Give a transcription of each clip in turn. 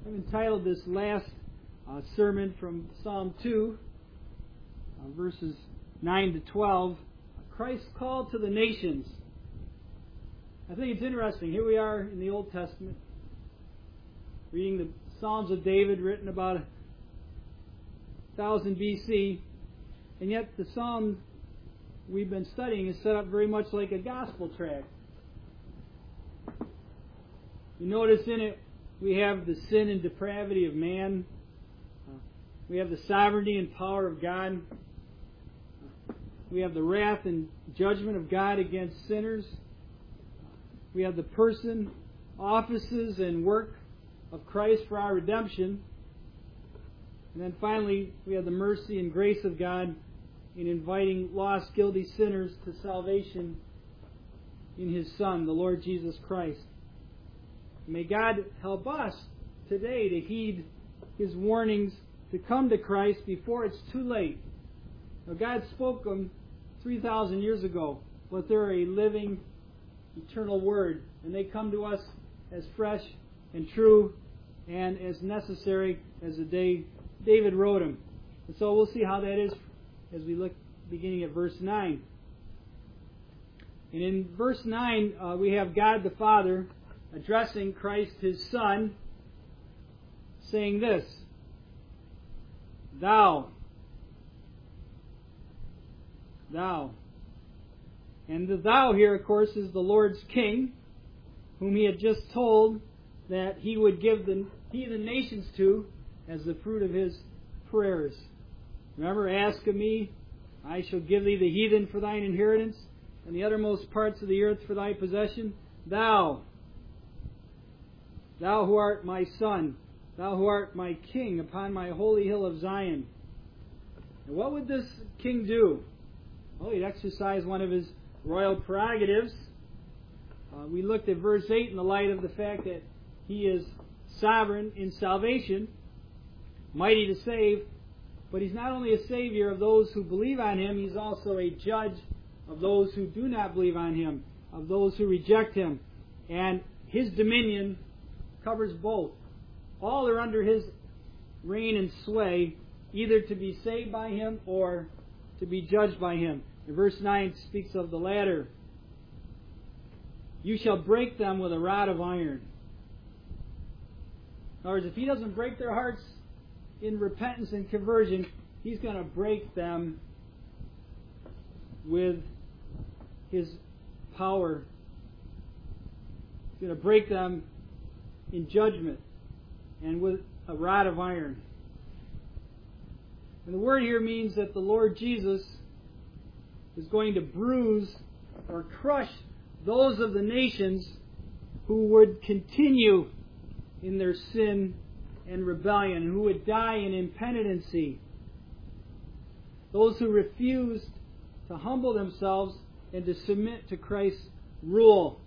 I've entitled this last sermon from Psalm 2, verses 9 to 12, Christ's Call to the Nations. I think it's interesting. Here we are in the Old Testament, reading the Psalms of David written about 1000 BC, and yet the Psalm we've been studying is set up very much like a gospel tract. You notice in it we have the sin and depravity of man. We have the sovereignty and power of God. We have the wrath and judgment of God against sinners. We have the person, offices, and work of Christ for our redemption. And then finally, we have the mercy and grace of God in inviting lost, guilty sinners to salvation in His Son, the Lord Jesus Christ. May God help us today to heed His warnings to come to Christ before it's too late. Now, God spoke them 3,000 years ago, but they're a living, eternal Word, and they come to us as fresh and true and as necessary as the day David wrote them. And so we'll see how that is as we look beginning at verse 9. And in verse 9, we have God the Father addressing Christ His Son, saying this, Thou. And the thou here, of course, is the Lord's King, whom He had just told that He would give the heathen nations to as the fruit of His prayers. Remember, ask of me, I shall give thee the heathen for thine inheritance, and the uttermost parts of the earth for thy possession. Thou who art my Son, thou who art my King upon my holy hill of Zion. And what would this King do? Well, he'd exercise one of His royal prerogatives. We looked at verse 8 in the light of the fact that He is sovereign in salvation, mighty to save, but He's not only a Savior of those who believe on Him, He's also a judge of those who do not believe on Him, of those who reject Him. And His dominion covers both. All are under His reign and sway, either to be saved by Him or to be judged by Him. And verse 9 speaks of the latter. You shall break them with a rod of iron. In other words, if He doesn't break their hearts in repentance and conversion, He's going to break them with His power. He's going to break them in judgment and with a rod of iron. And the word here means that the Lord Jesus is going to bruise or crush those of the nations who would continue in their sin and rebellion, and who would die in impenitency. Those who refused to humble themselves and to submit to Christ's rule.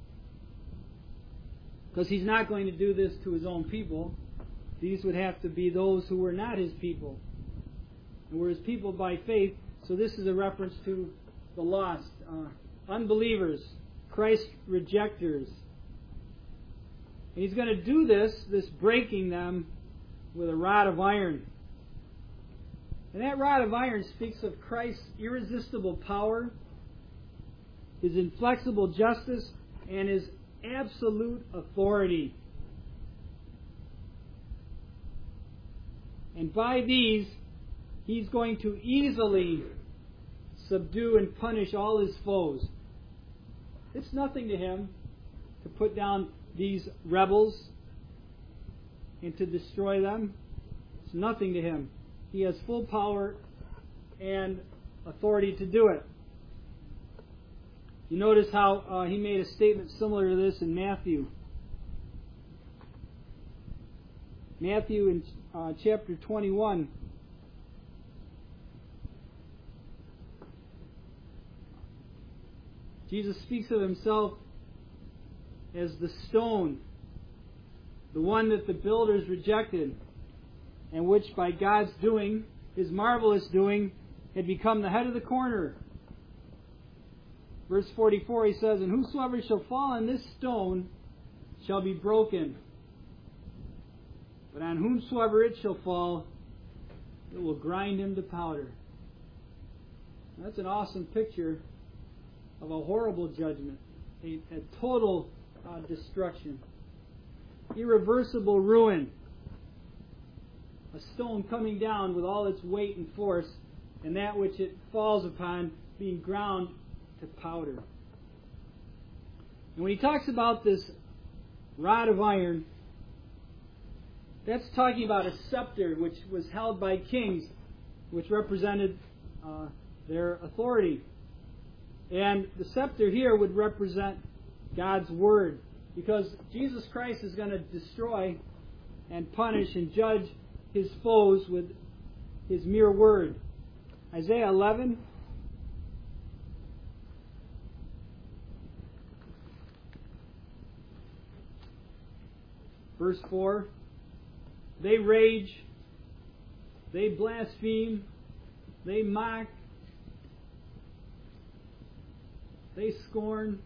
Because He's not going to do this to His own people. These would have to be those who were not His people, and were His people by faith. So this is a reference to the lost, unbelievers, Christ rejectors. And He's going to do this breaking them with a rod of iron. And that rod of iron speaks of Christ's irresistible power, His inflexible justice, and His absolute authority. And by these, He's going to easily subdue and punish all His foes. It's nothing to Him to put down these rebels and to destroy them. It's nothing to Him. He has full power and authority to do it. You notice how He made a statement similar to this in Matthew. Matthew in chapter 21. Jesus speaks of Himself as the stone, the one that the builders rejected, and which by God's doing, His marvelous doing, had become the head of the corner. Verse 44, He says, And whosoever shall fall on this stone shall be broken. But on whomsoever it shall fall, it will grind him to powder. That's an awesome picture of a horrible judgment, a total destruction, irreversible ruin, a stone coming down with all its weight and force, and that which it falls upon being ground to powder. And when he talks about this rod of iron, that's talking about a scepter which was held by kings, which represented their authority. And the scepter here would represent God's Word, because Jesus Christ is going to destroy and punish and judge His foes with His mere Word. Isaiah 11, verse 4, they rage, they blaspheme, they mock, they scorn.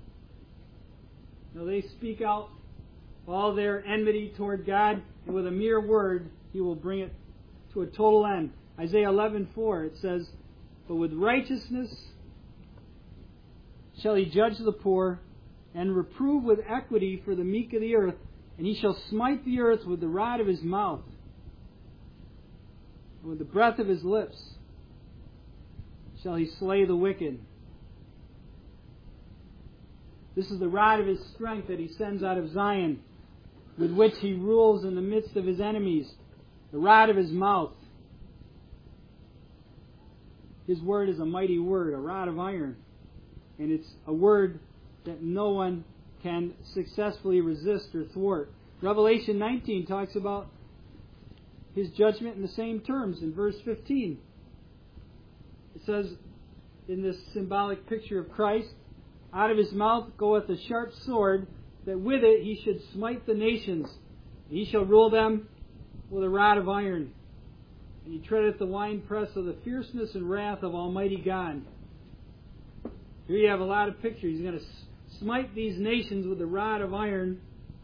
No, they speak out all their enmity toward God, and with a mere word, He will bring it to a total end. Isaiah 11:4, it says, "But with righteousness shall He judge the poor, and reprove with equity for the meek of the earth, and He shall smite the earth with the rod of His mouth, and with the breath of His lips shall He slay the wicked." This is the rod of His strength that He sends out of Zion, with which He rules in the midst of His enemies. The rod of His mouth. His word is a mighty word, a rod of iron. And it's a word that no one can successfully resist or thwart. Revelation 19 talks about His judgment in the same terms in verse 15. It says, in this symbolic picture of Christ, "Out of His mouth goeth a sharp sword, that with it He should smite the nations. And He shall rule them with a rod of iron. And He treadeth the winepress of the fierceness and wrath of Almighty God." Here you have a lot of pictures. He's going to smite these nations with the rod of iron,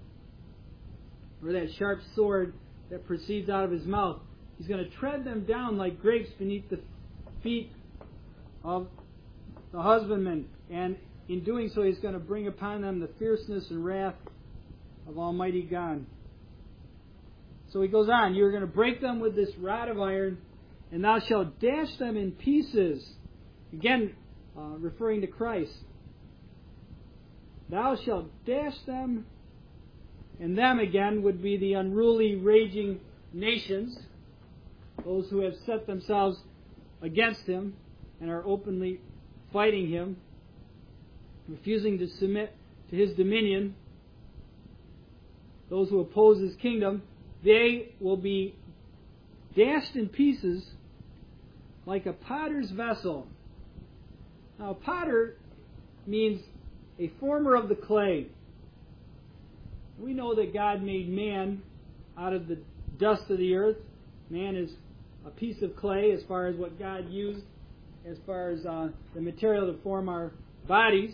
or that sharp sword that proceeds out of His mouth. He's going to tread them down like grapes beneath the feet of the husbandman. And in doing so, He's going to bring upon them the fierceness and wrath of Almighty God. So he goes on, "You're going to break them with this rod of iron, and thou shalt dash them in pieces." Again, referring to Christ. "Thou shalt dash them," and them again would be the unruly, raging nations, those who have set themselves against Him and are openly fighting Him, refusing to submit to His dominion, those who oppose His kingdom. They will be dashed in pieces like a potter's vessel. Now, a potter means a former of the clay. We know that God made man out of the dust of the earth. Man is a piece of clay as far as what God used, as far as the material to form our bodies.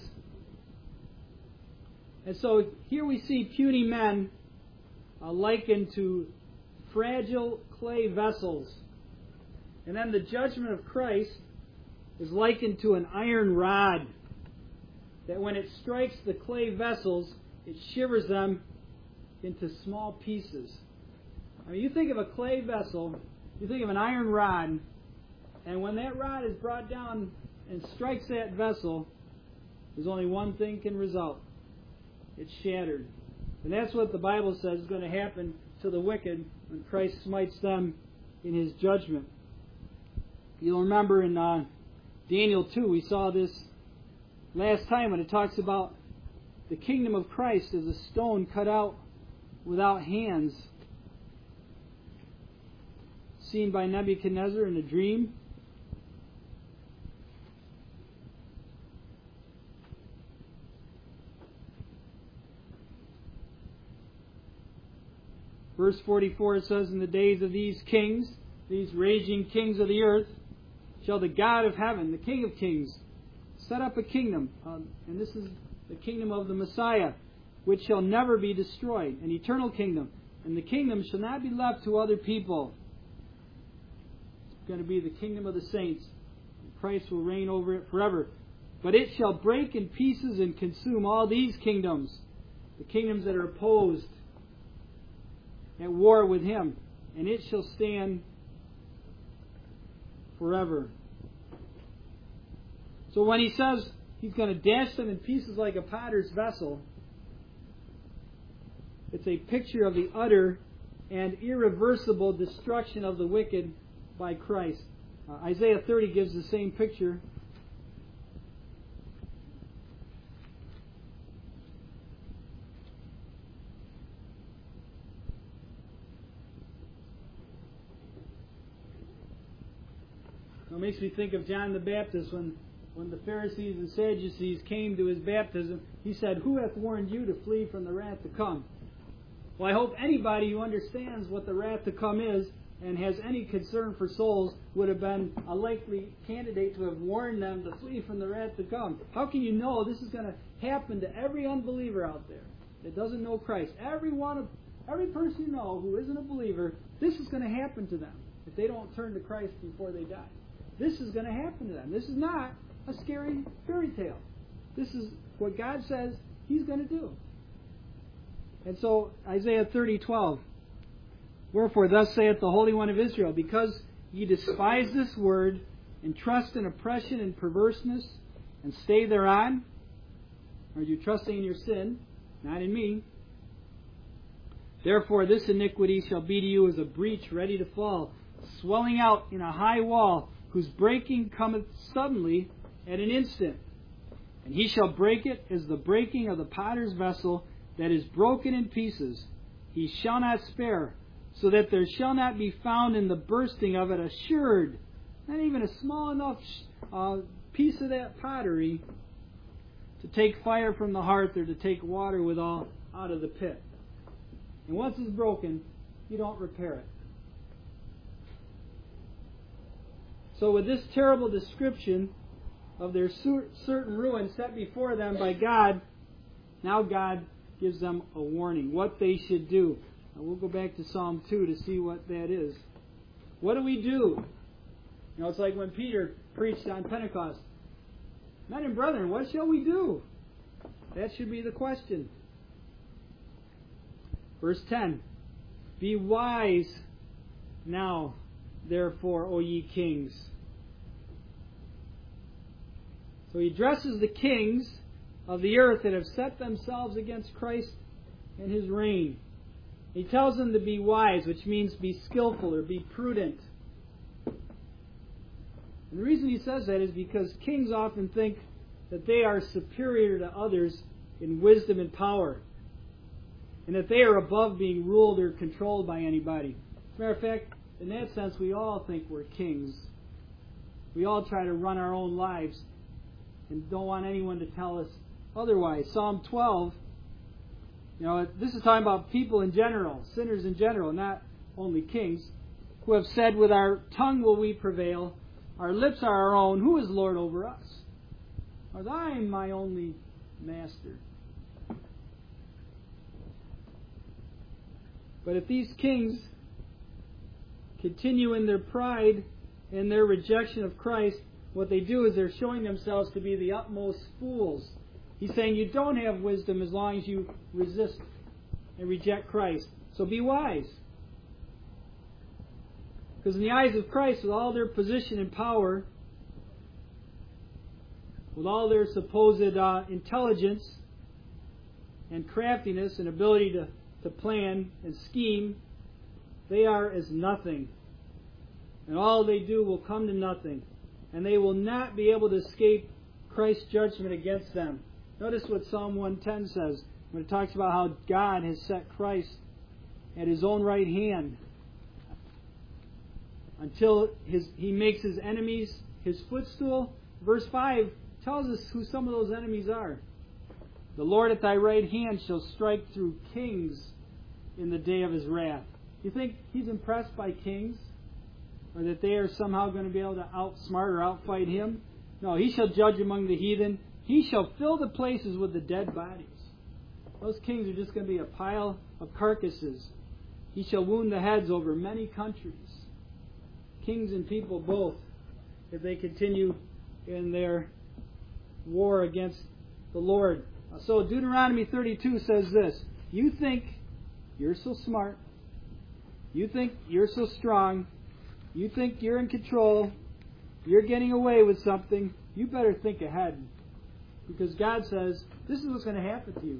And so here we see puny men likened to fragile clay vessels. And then the judgment of Christ is likened to an iron rod, that when it strikes the clay vessels, it shivers them into small pieces. I mean, you think of a clay vessel, you think of an iron rod, and when that rod is brought down and strikes that vessel, there's only one thing can result. It's shattered. And that's what the Bible says is going to happen to the wicked when Christ smites them in His judgment. You'll remember in Daniel 2, we saw this last time when it talks about the kingdom of Christ as a stone cut out without hands, seen by Nebuchadnezzar in a dream. Verse 44, it says, "In the days of these kings, these raging kings of the earth, shall the God of heaven, the King of kings, set up a kingdom," and this is the kingdom of the Messiah, "which shall never be destroyed, an eternal kingdom, And the kingdom shall not be left to other people. It's going to be the kingdom of the saints. Christ will reign over it forever. But it shall break in pieces and consume all these kingdoms, the kingdoms that are opposed, at war with Him. And it shall stand forever. So when He says He's going to dash them in pieces like a potter's vessel, it's a picture of the utter and irreversible destruction of the wicked by Christ. Isaiah 30 gives the same picture. It makes me think of John the Baptist when the Pharisees and Sadducees came to his baptism. He said, "Who hath warned you to flee from the wrath to come?" Well, I hope anybody who understands what the wrath to come is and has any concern for souls would have been a likely candidate to have warned them to flee from the wrath to come. How can you know this is going to happen to every unbeliever out there that doesn't know Christ? Every person you know who isn't a believer, this is going to happen to them if they don't turn to Christ before they die. This is going to happen to them. This is not a scary fairy tale. This is what God says He's going to do. And so, Isaiah 30:12. Wherefore, thus saith the Holy One of Israel, because ye despise this word, and trust in oppression and perverseness, and stay thereon, or you trusting in your sin, not in me, therefore this iniquity shall be to you as a breach ready to fall, swelling out in a high wall, whose breaking cometh suddenly at an instant. And he shall break it as the breaking of the potter's vessel that is broken in pieces. He shall not spare, so that there shall not be found in the bursting of it assured, not even a small enough piece of that pottery to take fire from the hearth or to take water withal out of the pit. And once it's broken, you don't repair it. So with this terrible description of their certain ruin set before them by God, now God gives them a warning, what they should do. Now we'll go back to Psalm 2 to see what that is. What do we do? You know, it's like when Peter preached on Pentecost. Men and brethren, what shall we do? That should be the question. Verse 10. Be wise now, therefore, O ye kings. So he addresses the kings of the earth that have set themselves against Christ and His reign. He tells them to be wise, which means be skillful or be prudent. And the reason he says that is because kings often think that they are superior to others in wisdom and power, and that they are above being ruled or controlled by anybody. As a matter of fact, in that sense, we all think we're kings. We all try to run our own lives and don't want anyone to tell us otherwise. Psalm 12, this is talking about people in general, sinners in general, not only kings, who have said, with our tongue will we prevail, our lips are our own, who is Lord over us? Or I am my only master. But if these kings continue in their pride and their rejection of Christ, what they do is they're showing themselves to be the utmost fools. He's saying you don't have wisdom as long as you resist and reject Christ. So be wise. Because in the eyes of Christ, with all their position and power, with all their supposed intelligence and craftiness and ability to plan and scheme, they are as nothing. And all they do will come to nothing. And they will not be able to escape Christ's judgment against them. Notice what Psalm 110 says when it talks about how God has set Christ at His own right hand until He makes His enemies His footstool. Verse 5 tells us who some of those enemies are. The Lord at thy right hand shall strike through kings in the day of His wrath. You think He's impressed by kings? Or that they are somehow going to be able to outsmart or outfight Him? No, He shall judge among the heathen. He shall fill the places with the dead bodies. Those kings are just going to be a pile of carcasses. He shall wound the heads over many countries, kings and people both, if they continue in their war against the Lord. So Deuteronomy 32 says this: you think you're so smart, you think you're so strong, you think you're in control, you're getting away with something, you better think ahead. Because God says, this is what's going to happen to you.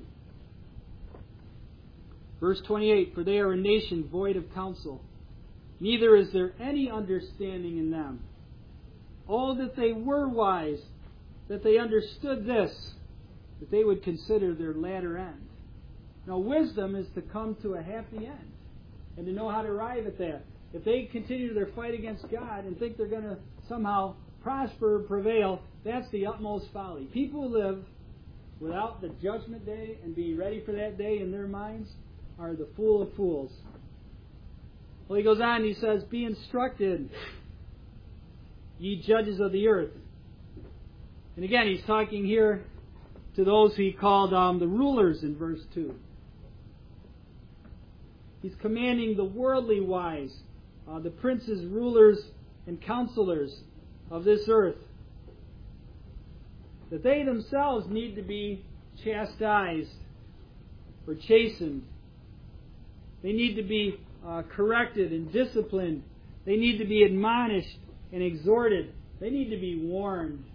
Verse 28, for they are a nation void of counsel, neither is there any understanding in them. Oh, that they were wise, that they understood this, that they would consider their latter end. Now, wisdom is to come to a happy end, and to know how to arrive at that. If they continue their fight against God and think they're going to somehow prosper or prevail, that's the utmost folly. People who live without the judgment day and being ready for that day in their minds are the fool of fools. Well, he goes on and he says, be instructed, ye judges of the earth. And again, he's talking here to those who he called the rulers in verse 2. He's commanding the worldly wise, the princes, rulers, and counselors of this earth, that they themselves need to be chastised or chastened. They need to be corrected and disciplined. They need to be admonished and exhorted. They need to be warned.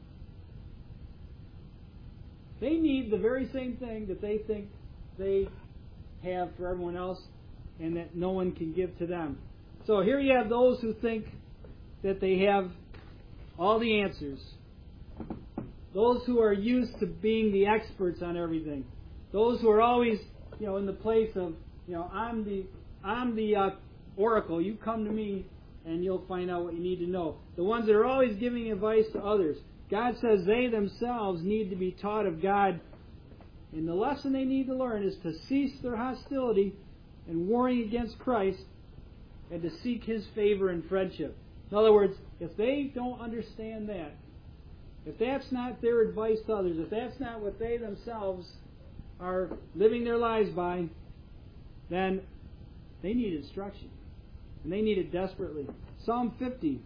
They need the very same thing that they think they have for everyone else and that no one can give to them. So here you have those who think that they have all the answers. Those who are used to being the experts on everything. Those who are always, in the place of, I'm the oracle. You come to me and you'll find out what you need to know. The ones that are always giving advice to others. God says they themselves need to be taught of God. And the lesson they need to learn is to cease their hostility and warring against Christ and to seek His favor and friendship. In other words, if they don't understand that, if that's not their advice to others, if that's not what they themselves are living their lives by, then they need instruction. And they need it desperately. Psalm 50.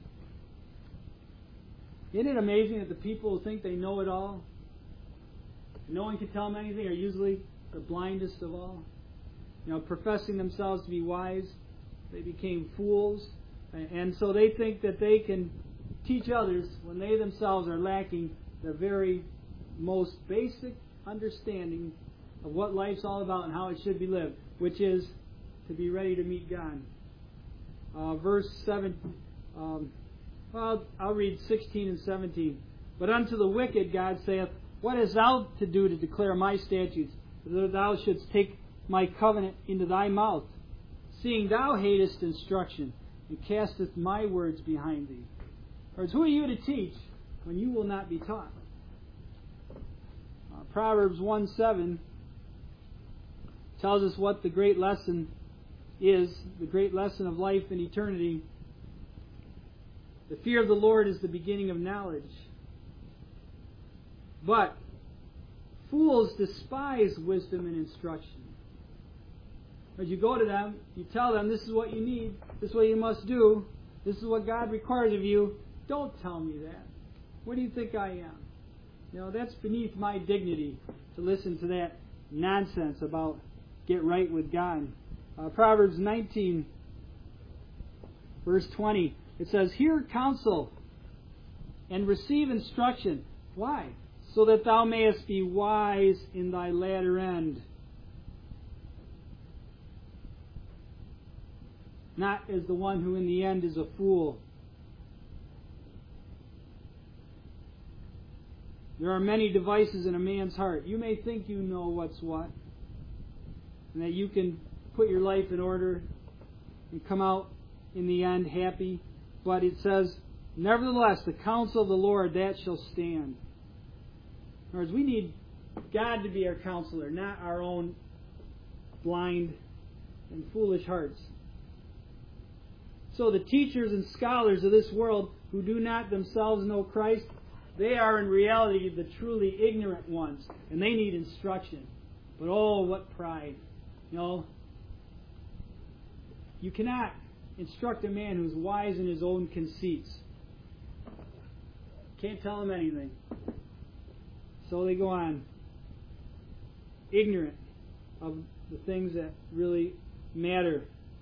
Isn't it amazing that the people who think they know it all, no one can tell them anything, are usually the blindest of all? Professing themselves to be wise, they became fools. And so they think that they can teach others when they themselves are lacking the very most basic understanding of what life's all about and how it should be lived, which is to be ready to meet God. Verse 7, I'll read 16 and 17. But unto the wicked God saith, what hast thou to do to declare my statutes, that thou shouldst take my covenant into thy mouth, seeing thou hatest instruction, and casteth my words behind thee? Or who are you to teach when you will not be taught? Proverbs 1:7 tells us what the great lesson is, the great lesson of life and eternity. The fear of the Lord is the beginning of knowledge. But fools despise wisdom and instruction. As you go to them, you tell them, this is what you need, this is what you must do, this is what God requires of you. Don't tell me that. What do you think I am? That's beneath my dignity to listen to that nonsense about get right with God. Proverbs 19, verse 20, it says, hear counsel and receive instruction. Why? So that thou mayest be wise in thy latter end. Not as the one who in the end is a fool. There are many devices in a man's heart. You may think you know what's what, and that you can put your life in order and come out in the end happy. But it says, nevertheless, the counsel of the Lord, that shall stand. In other words, we need God to be our counselor, not our own blind and foolish hearts. So the teachers and scholars of this world who do not themselves know Christ, they are in reality the truly ignorant ones, and they need instruction. But oh, what pride. You cannot instruct a man who's wise in his own conceits. Can't tell him anything. So they go on, ignorant of the things that really matter.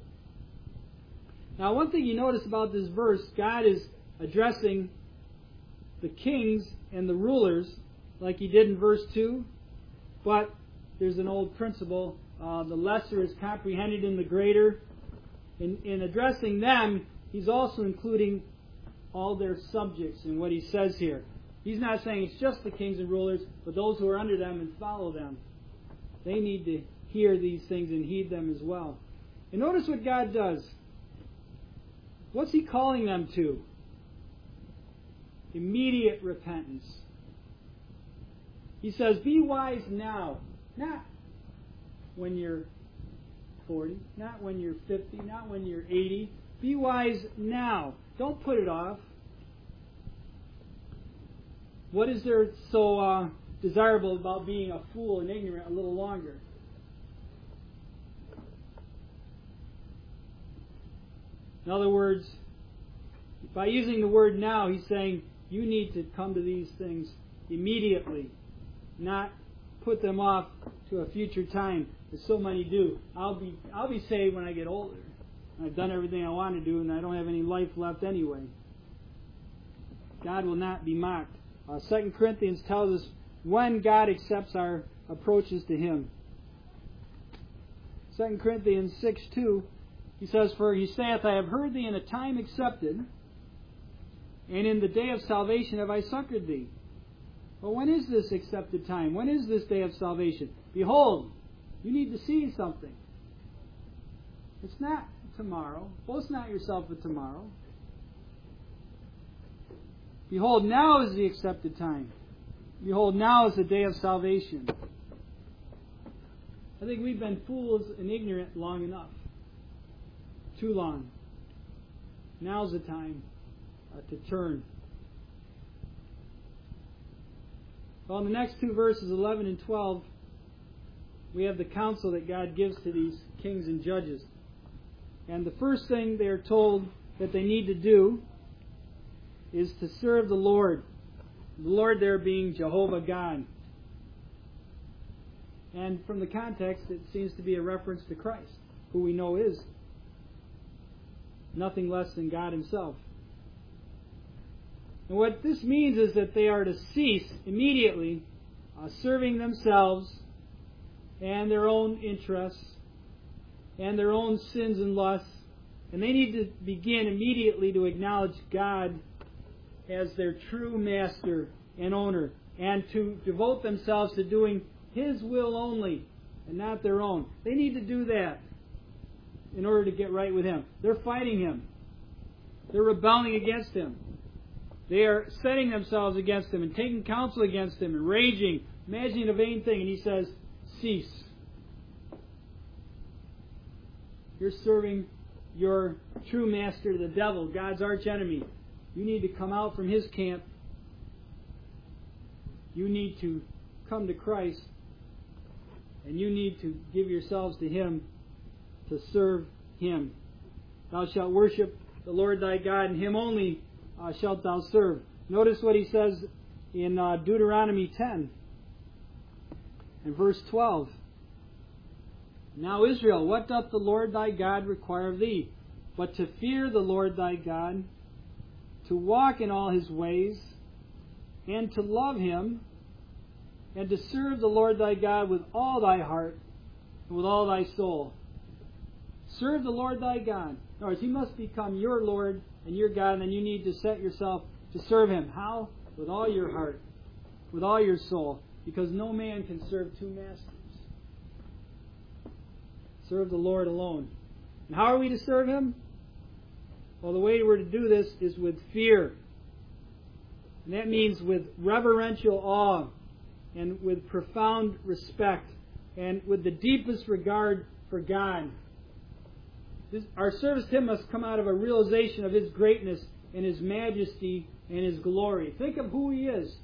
Now, one thing you notice about this verse, God is addressing the kings and the rulers like He did in verse 2, but there's an old principle, the lesser is comprehended in the greater. In addressing them, He's also including all their subjects in what He says here. He's not saying it's just the kings and rulers, but those who are under them and follow them. They need to hear these things and heed them as well. And notice what God does. What's He calling them to? Immediate repentance. He says, be wise now. Not when you're 40, not when you're 50, not when you're 80. Be wise now. Don't put it off. What is there so desirable about being a fool and ignorant a little longer? In other words, by using the word now, He's saying you need to come to these things immediately, not put them off to a future time, as so many do. I'll be saved when I get older. I've done everything I want to do, and I don't have any life left anyway. God will not be mocked. 2 Corinthians tells us when God accepts our approaches to Him. 2 Corinthians 6:2, he says, for He saith, I have heard thee in a time accepted, and in the day of salvation have I succored thee. Well, when is this accepted time? When is this day of salvation? Behold, you need to see something. It's not tomorrow. Boast not yourself with tomorrow. Behold, now is the accepted time. Behold, now is the day of salvation. I think we've been fools and ignorant long enough. Too long. Now's the time to turn. Well, in the next two verses, 11 and 12, we have the counsel that God gives to these kings and judges. And the first thing they are told that they need to do is to serve the Lord. The Lord there being Jehovah God. And from the context, it seems to be a reference to Christ, who we know is nothing less than God Himself. And what this means is that they are to cease immediately serving themselves and their own interests and their own sins and lusts. And they need to begin immediately to acknowledge God as their true master and owner, and to devote themselves to doing His will only and not their own. They need to do that in order to get right with Him. They're fighting Him. They're rebelling against Him. They are setting themselves against Him and taking counsel against Him and raging, imagining a vain thing. And He says, cease. You're serving your true master, the devil, God's archenemy. You need to come out from his camp. You need to come to Christ. And you need to give yourselves to Him to serve Him. Thou shalt worship the Lord thy God, and Him only shalt thou serve. Notice what He says in Deuteronomy 10 and verse 12. Now Israel, what doth the Lord thy God require of thee? But to fear the Lord thy God, to walk in all His ways, and to love Him, and to serve the Lord thy God with all thy heart and with all thy soul. Serve the Lord thy God. In other words, He must become your Lord and your God, and then you need to set yourself to serve Him. How? With all your heart, with all your soul, because no man can serve two masters. Serve the Lord alone. And how are we to serve Him? Well, the way we're to do this is with fear. And that means with reverential awe and with profound respect and with the deepest regard for God. Our service to Him must come out of a realization of His greatness and His majesty and His glory. Think of who He is.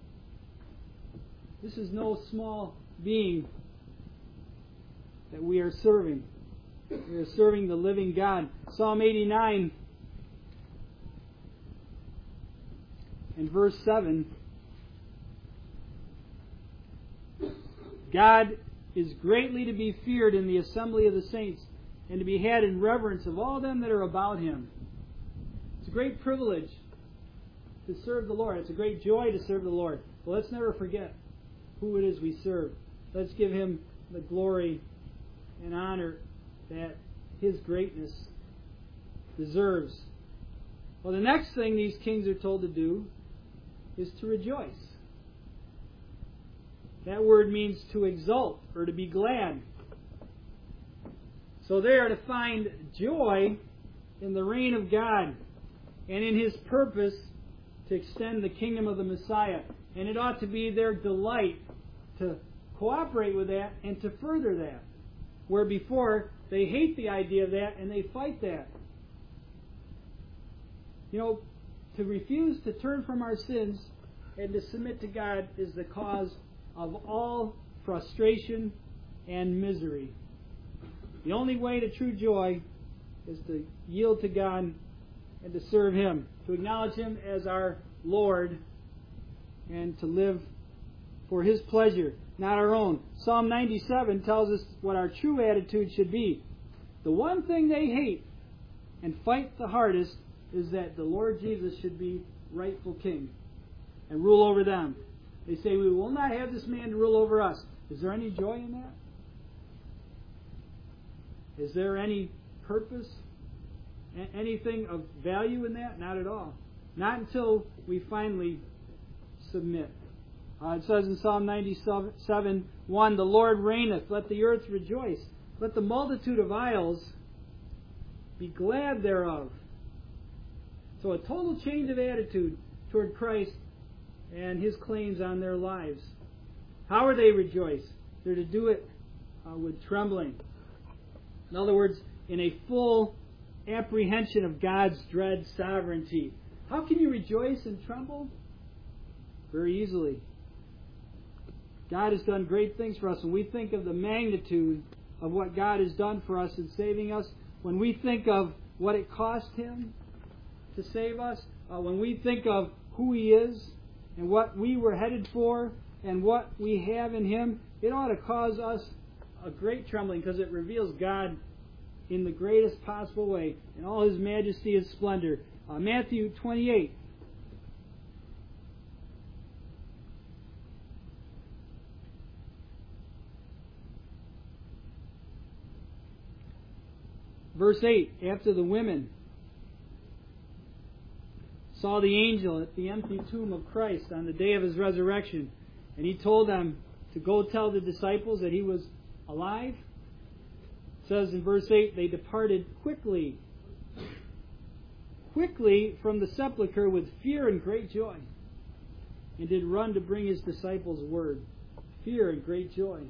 This is no small being that we are serving. We are serving the living God. Psalm 89 and verse 7. God is greatly to be feared in the assembly of the saints, and to be had in reverence of all them that are about Him. It's a great privilege to serve the Lord. It's a great joy to serve the Lord. But let's never forget who it is we serve. Let's give Him the glory and honor that His greatness deserves. Well, the next thing these kings are told to do is to rejoice. That word means to exult or to be glad. So they are to find joy in the reign of God and in His purpose to extend the kingdom of the Messiah. And it ought to be their delight to cooperate with that and to further that. Where before they hate the idea of that and they fight that. You know, to refuse to turn from our sins and to submit to God is the cause of all frustration and misery. The only way to true joy is to yield to God and to serve Him, to acknowledge Him as our Lord, and to live for His pleasure, not our own. Psalm 97 tells us what our true attitude should be. The one thing they hate and fight the hardest is that the Lord Jesus should be rightful king and rule over them. They say, we will not have this man to rule over us. Is there any joy in that? Is there any purpose? Anything of value in that? Not at all. Not until we finally submit. It says in Psalm 97:1, the Lord reigneth, let the earth rejoice. Let the multitude of isles be glad thereof. So a total change of attitude toward Christ and His claims on their lives. How are they rejoice? They're to do it with trembling. In other words, in a full apprehension of God's dread sovereignty. How can you rejoice and tremble? Very easily. God has done great things for us. When we think of the magnitude of what God has done for us in saving us, when we think of what it cost Him to save us, when we think of who He is and what we were headed for and what we have in Him, it ought to cause us a great trembling because it reveals God in the greatest possible way in all His majesty and splendor. Matthew 28. Verse 8, after the women saw the angel at the empty tomb of Christ on the day of His resurrection, and He told them to go tell the disciples that He was alive, it says in verse 8, they departed quickly from the sepulchre with fear and great joy, and did run to bring His disciples word. Fear and great joy.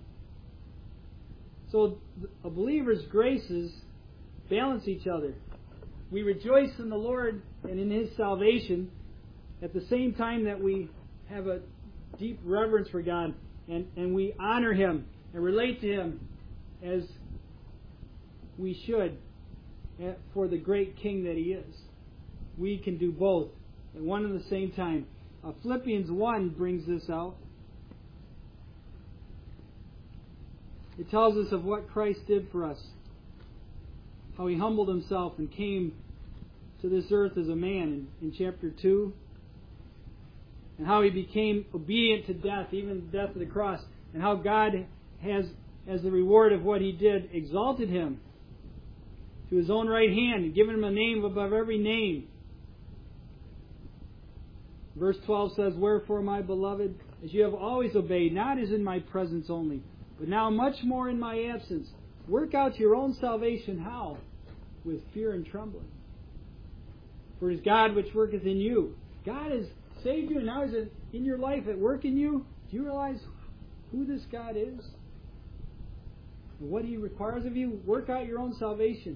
So a believer's graces balance each other. We rejoice in the Lord and in His salvation at the same time that we have a deep reverence for God and we honor Him and relate to Him as we should for the great King that He is. We can do both at one and the same time. Philippians 1 brings this out. It tells us of what Christ did for us. How He humbled Himself and came to this earth as a man in chapter 2. And how He became obedient to death, even the death of the cross. And how God has, as the reward of what He did, exalted Him to His own right hand and given Him a name above every name. Verse 12 says, wherefore, my beloved, as you have always obeyed, not as in my presence only, but now much more in my absence, work out your own salvation, how? With fear and trembling. For it is God which worketh in you. God has saved you, and now He's in your life at work in you. Do you realize who this God is? And what He requires of you? Work out your own salvation.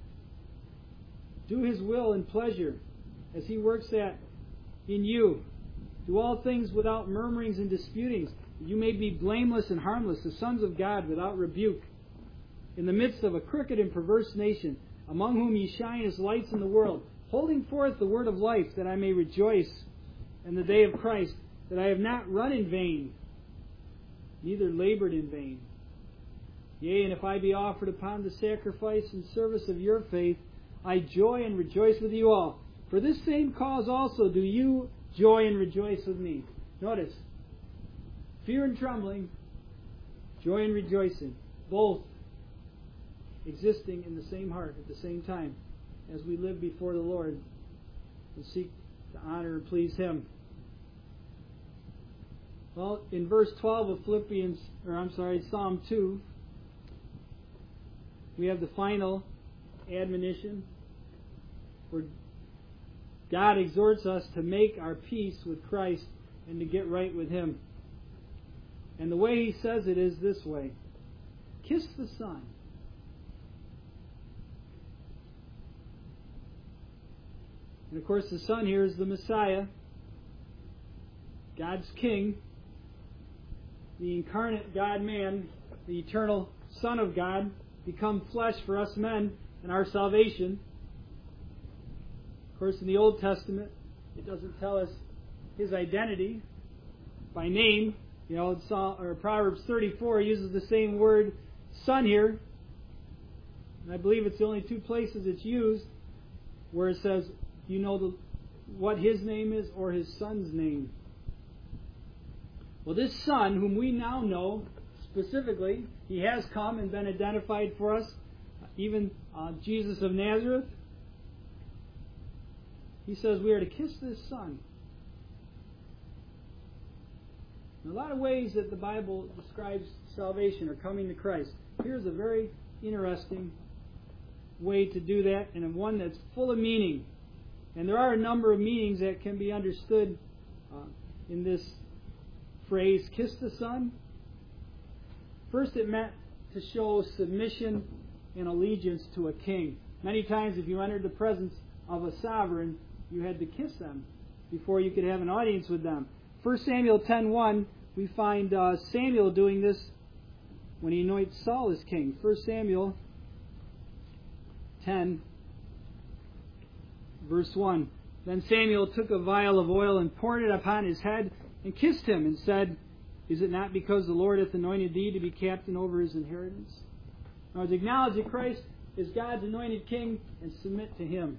Do His will and pleasure as He works that in you. Do all things without murmurings and disputings, that you may be blameless and harmless, the sons of God without rebuke, in the midst of a crooked and perverse nation, among whom ye shine as lights in the world, holding forth the word of life, that I may rejoice in the day of Christ, that I have not run in vain, neither labored in vain. Yea, and if I be offered upon the sacrifice and service of your faith, I joy and rejoice with you all. For this same cause also do you joy and rejoice with me. Notice, fear and trembling, joy and rejoicing, both existing in the same heart at the same time as we live before the Lord and seek to honor and please Him. Well, in verse 12 of Psalm 2, we have the final admonition where God exhorts us to make our peace with Christ and to get right with Him. And the way He says it is this way: kiss the Son. And of course the Son here is the Messiah, God's King, the incarnate God-man, the eternal Son of God, become flesh for us men and our salvation. Of course, in the Old Testament, it doesn't tell us His identity by name. You know, Proverbs 34 uses the same word, Son, here. And I believe it's the only two places it's used where it says, you know what His name is or His Son's name. Well, this Son, whom we now know specifically, He has come and been identified for us, even Jesus of Nazareth. He says we are to kiss this Son. In a lot of ways that the Bible describes salvation or coming to Christ, here's a very interesting way to do that, and one that's full of meaning. And there are a number of meanings that can be understood in this phrase, kiss the Son. First, it meant to show submission and allegiance to a king. Many times if you entered the presence of a sovereign, you had to kiss them before you could have an audience with them. 1 Samuel 10:1, we find Samuel doing this when he anoints Saul as king. 1 Samuel 10, verse 1. Then Samuel took a vial of oil and poured it upon his head and kissed him and said, Is it not because the Lord hath anointed thee to be captain over His inheritance? Now, to acknowledge that Christ is God's anointed king and submit to Him.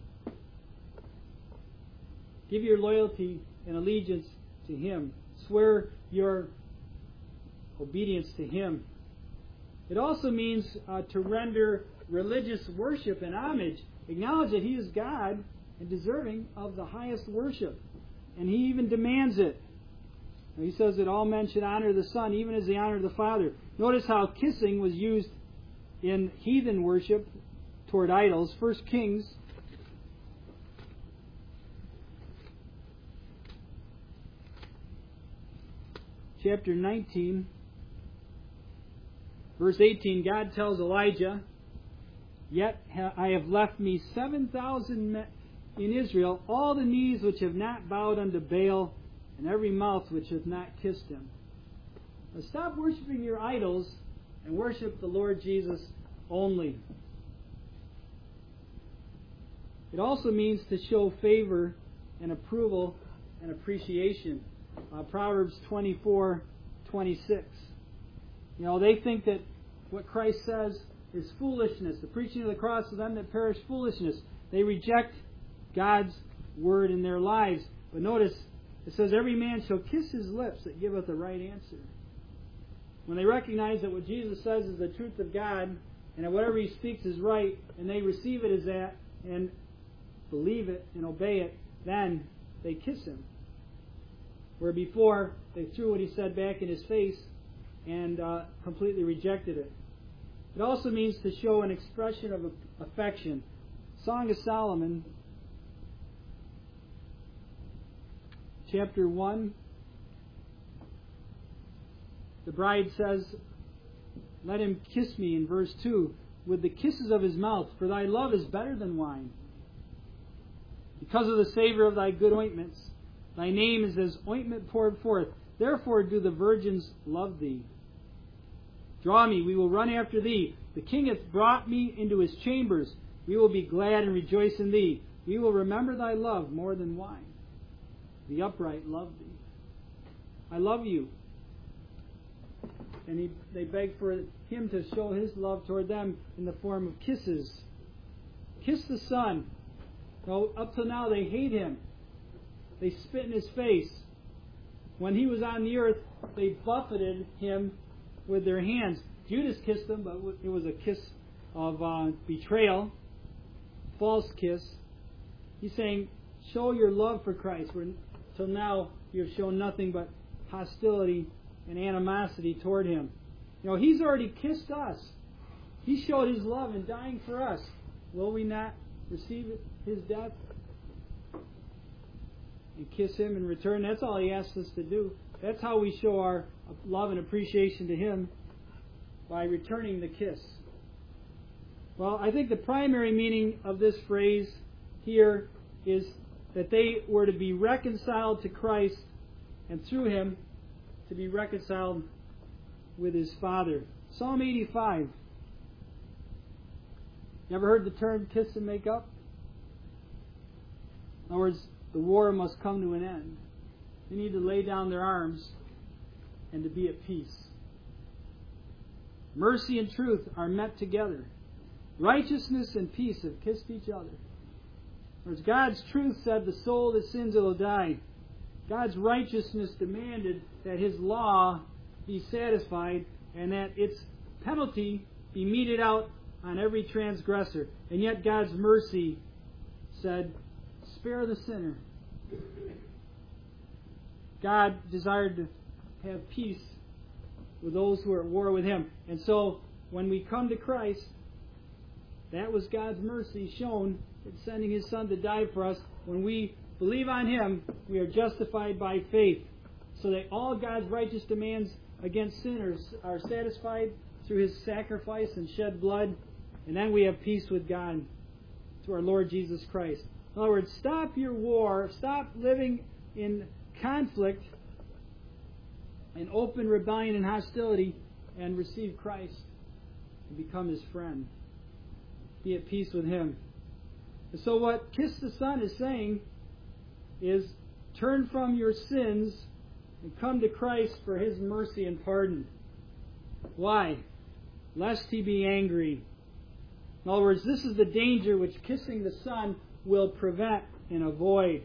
Give your loyalty and allegiance to Him. Swear your obedience to Him. It also means to render religious worship and homage. Acknowledge that He is God and deserving of the highest worship. And He even demands it. He says that all men should honor the Son, even as they honor the Father. Notice how kissing was used in heathen worship toward idols. 1 Kings chapter 19, verse 18, God tells Elijah, Yet I have left me 7,000 men in Israel, all the knees which have not bowed unto Baal, and every mouth which hath not kissed Him. Now stop worshiping your idols and worship the Lord Jesus only. It also means to show favor and approval and appreciation. Proverbs 24:26. You know, they think that what Christ says is foolishness. The preaching of the cross to them that perish foolishness. They reject God's word in their lives. But notice, it says, Every man shall kiss his lips that giveth a right answer. When they recognize that what Jesus says is the truth of God, and that whatever He speaks is right, and they receive it as that, and believe it and obey it, then they kiss Him. Where before, they threw what He said back in His face and completely rejected it. It also means to show an expression of affection. Song of Solomon, chapter 1, the bride says, Let him kiss me, in verse 2, with the kisses of his mouth, for thy love is better than wine. Because of the savor of thy good ointments, thy name is as ointment poured forth. Therefore do the virgins love thee. Draw me, we will run after thee. The king hath brought me into his chambers. We will be glad and rejoice in thee. We will remember thy love more than wine. The upright love thee. I love you. And they beg for him to show his love toward them in the form of kisses. Kiss the Son. Well, up till now they hate him. They spit in his face. When he was on the earth, they buffeted him with their hands. Judas kissed him, but it was a kiss of betrayal, false kiss. He's saying, show your love for Christ. Till now, you have shown nothing but hostility and animosity toward him. He's already kissed us. He showed his love in dying for us. Will we not receive his death and kiss him in return? That's all he asks us to do. That's how we show our love and appreciation to him, by returning the kiss. Well, I think the primary meaning of this phrase here is that they were to be reconciled to Christ, and through him to be reconciled with his Father. Psalm 85. You ever heard the term kiss and make up? In other words, the war must come to an end. They need to lay down their arms and to be at peace. Mercy and truth are met together. Righteousness and peace have kissed each other. Whereas God's truth said the soul that sins will die. God's righteousness demanded that his law be satisfied and that its penalty be meted out on every transgressor. And yet God's mercy said, spare the sinner. God desired to have peace with those who are at war with him. And so, when we come to Christ, that was God's mercy shown in sending his Son to die for us. When we believe on him, we are justified by faith, so that all God's righteous demands against sinners are satisfied through his sacrifice and shed blood, and then we have peace with God through our Lord Jesus Christ. In other words, stop your war, stop living in conflict and open rebellion and hostility, and receive Christ and become his friend. Be at peace with him. And so what Kiss the Son is saying is, turn from your sins and come to Christ for his mercy and pardon. Why? Lest he be angry. In other words, this is the danger which kissing the Son will prevent and avoid.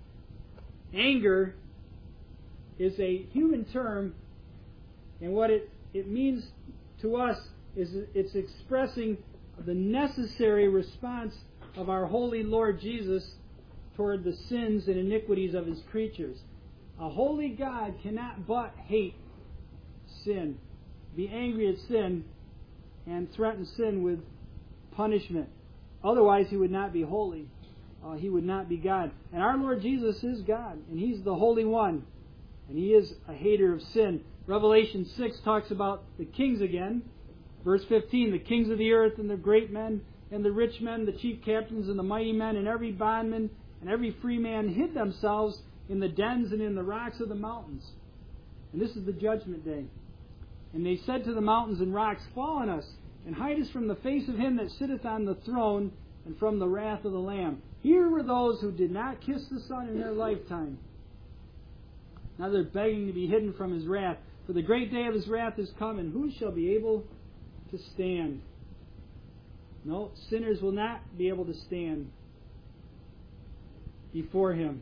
Anger is a human term, and what it means to us is it's expressing the necessary response of our holy Lord Jesus toward the sins and iniquities of his creatures. A holy God cannot but hate sin, be angry at sin, and threaten sin with punishment. Otherwise, he would not be holy. He would not be God. And our Lord Jesus is God, and he's the Holy One. And he is a hater of sin. Revelation 6 talks about the kings again. Verse 15, the kings of the earth and the great men and the rich men, the chief captains and the mighty men, and every bondman and every free man hid themselves in the dens and in the rocks of the mountains. And this is the judgment day. And they said to the mountains and rocks, fall on us, and hide us from the face of him that sitteth on the throne and from the wrath of the Lamb. Here were those who did not kiss the Son in their lifetime. Now they're begging to be hidden from his wrath. For the great day of his wrath is come, and who shall be able to stand? No, sinners will not be able to stand before him.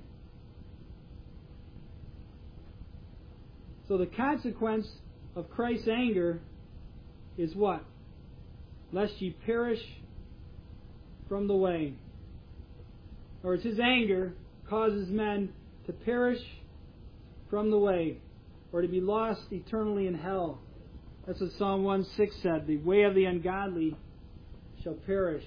So the consequence of Christ's anger is what? Lest ye perish from the way. Or it's his anger causes men to perish from the way, or to be lost eternally in hell. That's what Psalm 1:6 said. The way of the ungodly shall perish.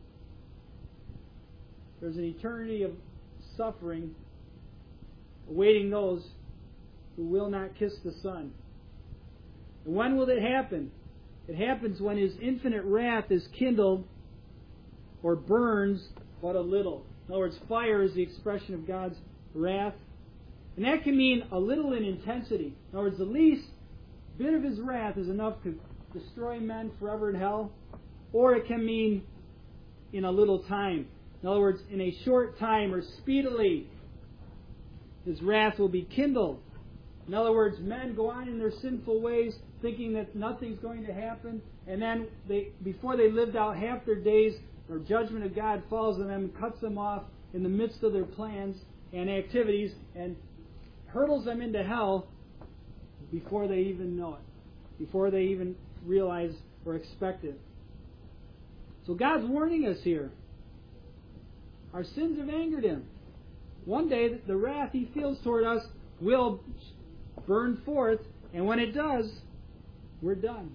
There's an eternity of suffering awaiting those who will not kiss the Son. And when will it happen? It happens when his infinite wrath is kindled or burns but a little. In other words, fire is the expression of God's wrath. And that can mean a little in intensity. In other words, the least bit of his wrath is enough to destroy men forever in hell, or it can mean in a little time. In other words, in a short time or speedily, His wrath will be kindled. In other words, men go on in their sinful ways, thinking that nothing's going to happen, and then before they lived out half their days, the judgment of God falls on them and cuts them off in the midst of their plans and activities and hurtles them into hell before they even know it, before they even realize or expect it. So God's warning us here. Our sins have angered Him. One day the wrath He feels toward us will burn forth, and when it does, we're done.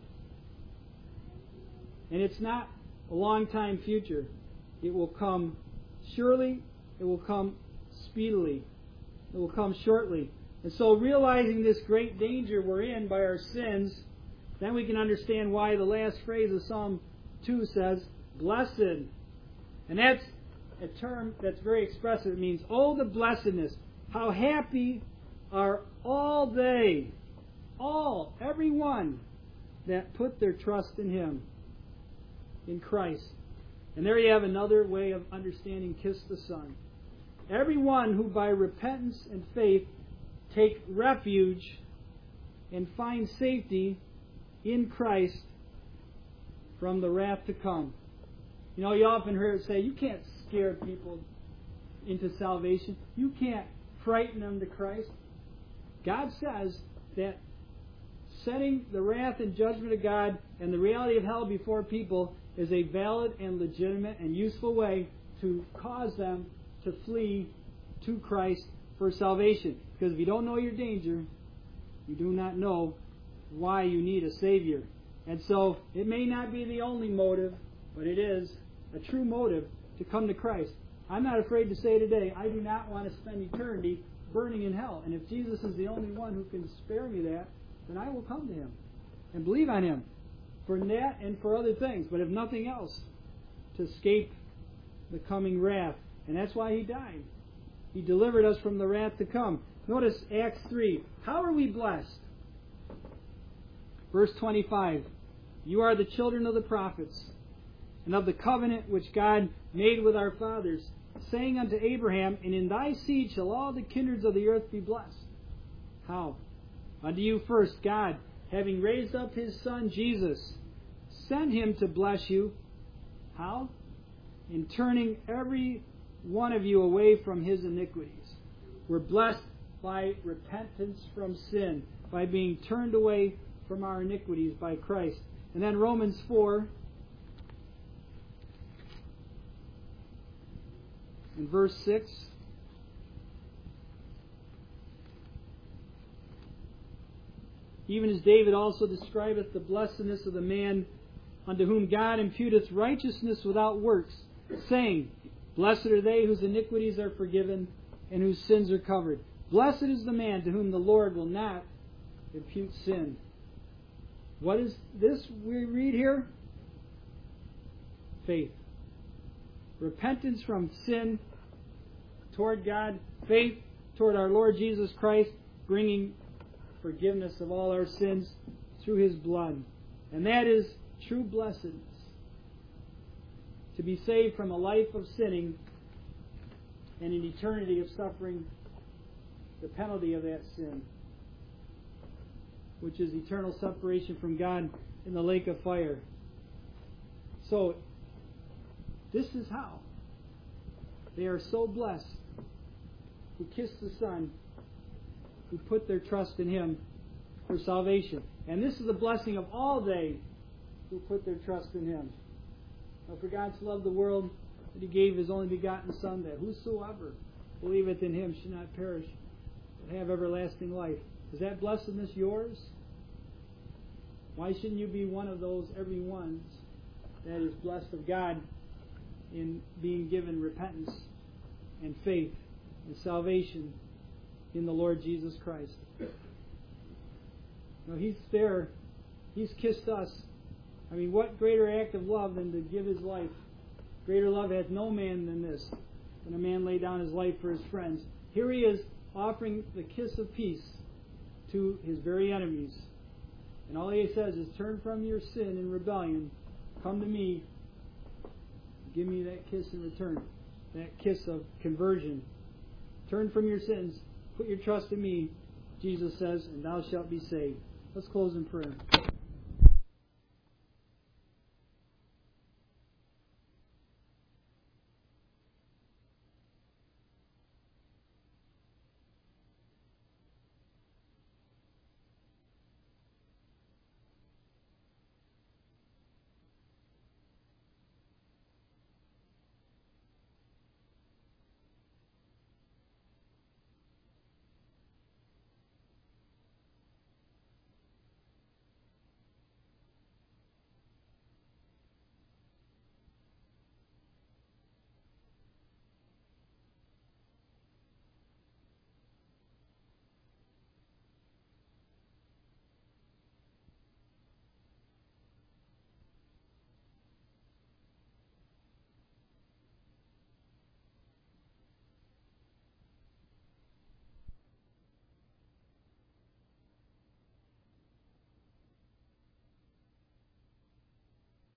And it's not a long time future. It will come surely. It will come speedily. It will come shortly. And so realizing this great danger we're in by our sins, then we can understand why the last phrase of Psalm 2 says, blessed. And that's a term that's very expressive. It means, oh, the blessedness. How happy are all they, everyone that put their trust in Him, in Christ. And there you have another way of understanding kiss the Son. Everyone who by repentance and faith take refuge and find safety in Christ from the wrath to come. You know, you often hear it say, you can't scare people into salvation. You can't frighten them to Christ. God says that setting the wrath and judgment of God and the reality of hell before people is a valid and legitimate and useful way to cause them to flee to Christ for salvation. Because if you don't know your danger, you do not know why you need a Savior. And so it may not be the only motive, but it is a true motive to come to Christ. I'm not afraid to say today, I do not want to spend eternity burning in hell. And if Jesus is the only one who can spare me that, then I will come to Him and believe on Him for that and for other things. But if nothing else, to escape the coming wrath. And that's why He died. He delivered us from the wrath to come. Notice Acts 3. How are we blessed? Verse 25. You are the children of the prophets, and of the covenant which God made with our fathers, saying unto Abraham, and in thy seed shall all the kindreds of the earth be blessed. How? Unto you first, God, having raised up His Son Jesus, sent Him to bless you. How? In turning every one of you away from his iniquities. We're blessed by repentance from sin, by being turned away from our iniquities by Christ. And then Romans 4, in verse 6. Even as David also describeth the blessedness of the man unto whom God imputeth righteousness without works, saying, blessed are they whose iniquities are forgiven and whose sins are covered. Blessed is the man to whom the Lord will not impute sin. What is this we read here? Faith. Repentance from sin toward God. Faith toward our Lord Jesus Christ, bringing forgiveness of all our sins through His blood. And that is true blessedness. To be saved from a life of sinning and an eternity of suffering the penalty of that sin, which is eternal separation from God in the lake of fire. So, this is how they are so blessed who kiss the Son, who put their trust in Him for salvation. And this is the blessing of all they who put their trust in Him. Now, for God so loved the world that He gave His only begotten Son, that whosoever believeth in Him should not perish, but have everlasting life. Is that blessedness yours? Why shouldn't you be one of those every ones that is blessed of God in being given repentance and faith and salvation in the Lord Jesus Christ? Now, He's there. He's kissed us. I mean, what greater act of love than to give His life? Greater love hath no man than this, than a man lay down his life for his friends. Here He is offering the kiss of peace to His very enemies. And all He says is, turn from your sin and rebellion, come to me, give me that kiss in return, that kiss of conversion. Turn from your sins, put your trust in me, Jesus says, and thou shalt be saved. Let's close in prayer.